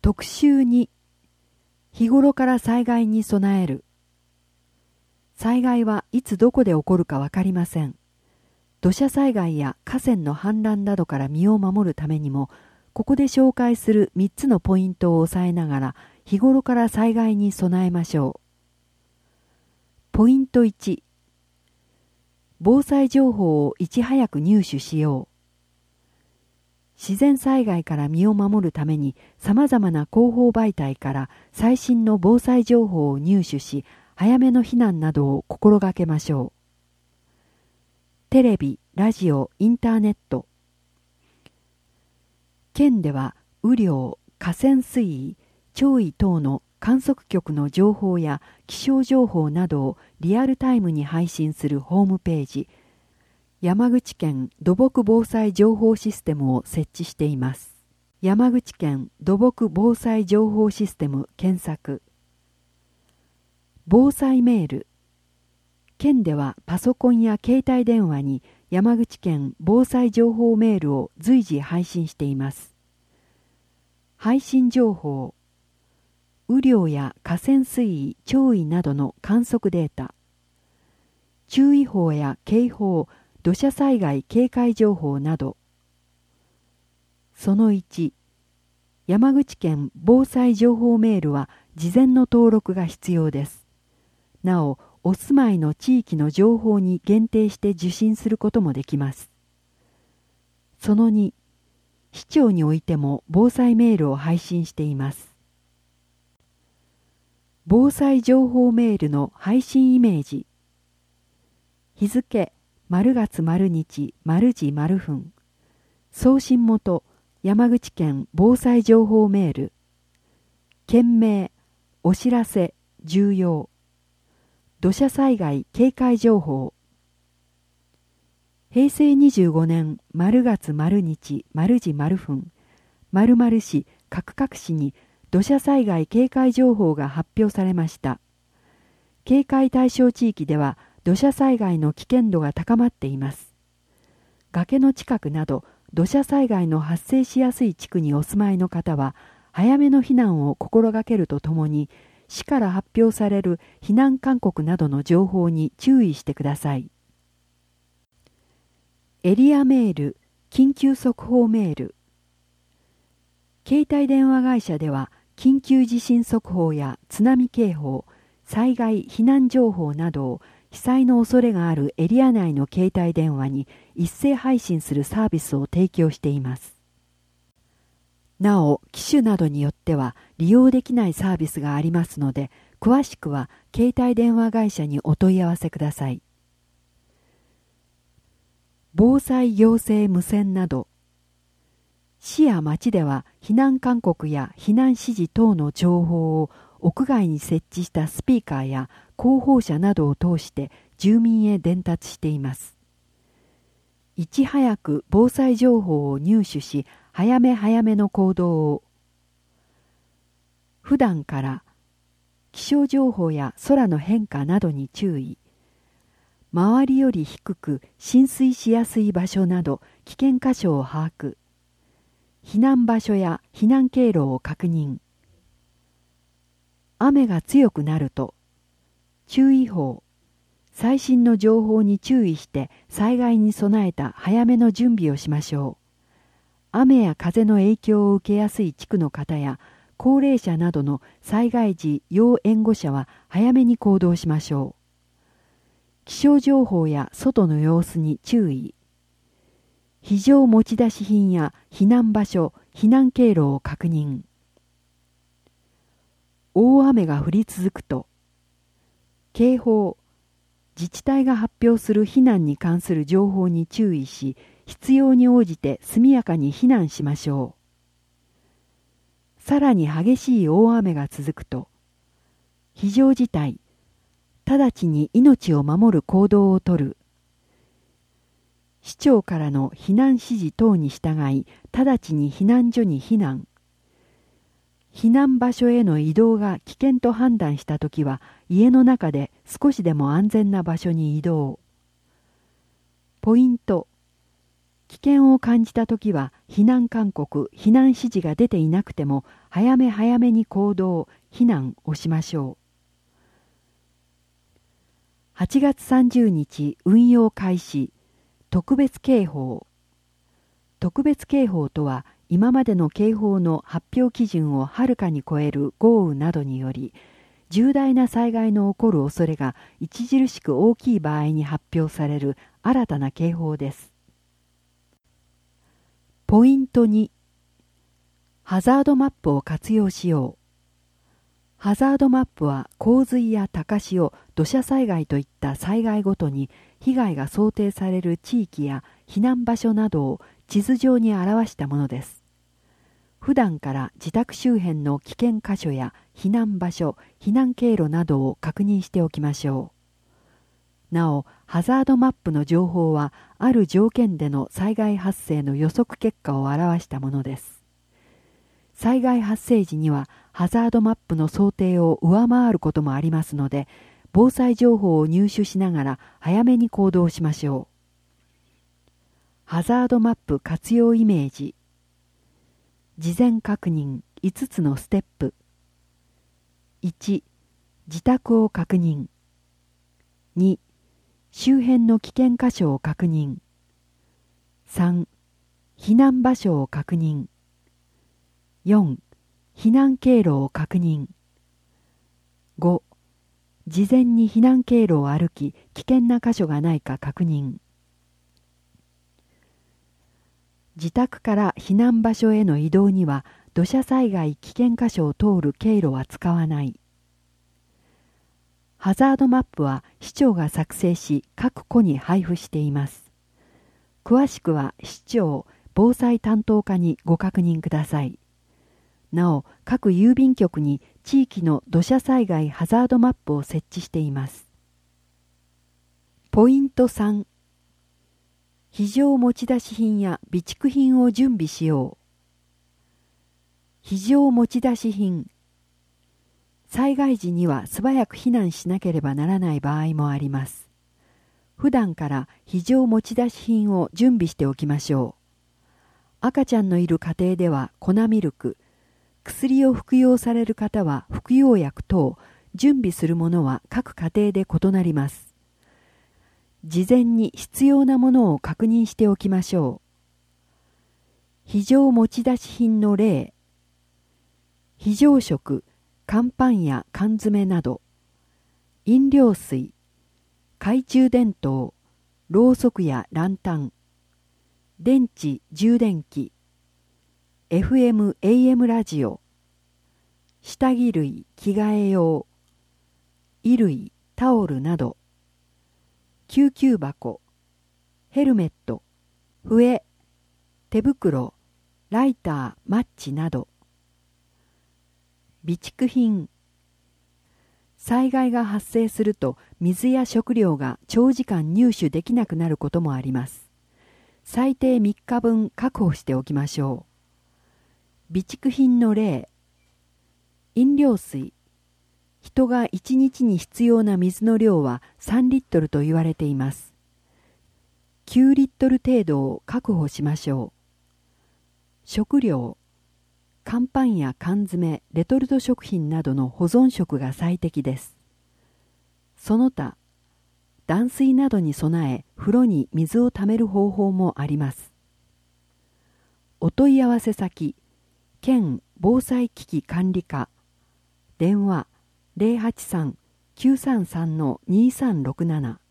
特集2、日頃から災害に備える。災害はいつどこで起こるか分かりません。土砂災害や河川の氾濫などから身を守るためにも、ここで紹介する3つのポイントを押さえながら、日頃から災害に備えましょう。ポイント1、防災情報をいち早く入手しよう。自然災害から身を守るために様々な広報媒体から最新の防災情報を入手し、早めの避難などを心がけましょう。テレビ、ラジオ、インターネット。県では雨量、河川水位、潮位等の観測局の情報や気象情報などをリアルタイムに配信するホームページ、山口県土木防災情報システムを設置しています。山口県土木防災情報システム検索。防災メール。県ではパソコンや携帯電話に山口県防災情報メールを随時配信しています。配信情報。雨量や河川水位、潮位などの観測データ。注意報や警報、土砂災害警戒情報など。その1、山口県防災情報メールは事前の登録が必要です。なお、お住まいの地域の情報に限定して受信することもできます。その2、市町においても防災メールを配信しています。防災情報メールの配信イメージ。日付、〇月〇日〇時〇分。送信元、山口県防災情報メール。件名、お知らせ、重要。土砂災害警戒情報。平成25年〇月〇日〇時〇分、〇〇市各々市に土砂災害警戒情報が発表されました。警戒対象地域では土砂災害の危険度が高まっています。崖の近くなど土砂災害の発生しやすい地区にお住まいの方は、早めの避難を心がけるとともに、市から発表される避難勧告などの情報に注意してください。エリアメール、緊急速報メール。携帯電話会社では、緊急地震速報や津波警報、災害避難情報などを被災の恐れがあるエリア内の携帯電話に一斉配信するサービスを提供しています。なお、機種などによっては利用できないサービスがありますので、詳しくは携帯電話会社にお問い合わせください。防災行政無線など。市や町では避難勧告や避難指示等の情報を屋外に設置したスピーカーや広報車などを通して住民へ伝達しています。いち早く防災情報を入手し、早め早めの行動を。普段から気象情報や空の変化などに注意。周りより低く浸水しやすい場所など危険箇所を把握。避難場所や避難経路を確認。雨が強くなると、注意報、最新の情報に注意して災害に備えた早めの準備をしましょう。雨や風の影響を受けやすい地区の方や高齢者などの災害時要援護者は早めに行動しましょう。気象情報や外の様子に注意。非常持ち出し品や避難場所、避難経路を確認。大雨が降り続くと、警報、自治体が発表する避難に関する情報に注意し、必要に応じて速やかに避難しましょう。さらに激しい大雨が続くと、非常事態、直ちに命を守る行動をとる。市長からの避難指示等に従い、直ちに避難所に避難。避難場所への移動が危険と判断したときは、家の中で少しでも安全な場所に移動。ポイント。 危険を感じたときは避難勧告、避難指示が出ていなくても早め早めに行動、避難をしましょう。8月30日運用開始。特別警報。特別警報とは今までの警報の発表基準をはるかに超える豪雨などにより重大な災害の起こる恐れが著しく大きい場合に発表される新たな警報です。ポイント2、ハザードマップを活用しよう。ハザードマップは洪水や高潮、土砂災害といった災害ごとに被害が想定される地域や避難場所などを地図上に表したものです。普段から自宅周辺の危険箇所や避難場所、避難経路などを確認しておきましょう。なお、ハザードマップの情報はある条件での災害発生の予測結果を表したものです。災害発生時にはハザードマップの想定を上回ることもありますので、防災情報を入手しながら早めに行動しましょう。ハザードマップ活用イメージ。事前確認5つのステップ。1、自宅を確認。2、周辺の危険箇所を確認。3、避難場所を確認。4、避難経路を確認。5、事前に避難経路を歩き、危険な箇所がないか確認。自宅から避難場所への移動には、土砂災害危険箇所を通る経路は使わない。ハザードマップは市長が作成し、各戸に配布しています。詳しくは市長、防災担当課にご確認ください。なお、各郵便局に地域の土砂災害ハザードマップを設置しています。ポイント3、非常持ち出し品や備蓄品を準備しよう。非常持ち出し品。災害時には素早く避難しなければならない場合もあります。普段から非常持ち出し品を準備しておきましょう。赤ちゃんのいる家庭では粉ミルク、薬を服用される方は服用薬等、準備するものは各家庭で異なります。事前に必要なものを確認しておきましょう。非常持ち出し品の例。非常食、乾パンや缶詰など、飲料水、懐中電灯、ろうそくやランタン、電池充電器、FM、AM ラジオ、下着類、着替え用、衣類、タオルなど、救急箱、ヘルメット、笛、手袋、ライター、マッチなど、備蓄品。災害が発生すると水や食料が長時間入手できなくなることもあります。最低3日分確保しておきましょう。備蓄品の例。飲料水。人が1日に必要な水の量は3リットルと言われています。9リットル程度を確保しましょう。食料。乾パンや缶詰、レトルト食品などの保存食が最適です。その他、断水などに備え、風呂に水をためる方法もあります。お問い合わせ先、県防災危機管理課、電話 083-933-2367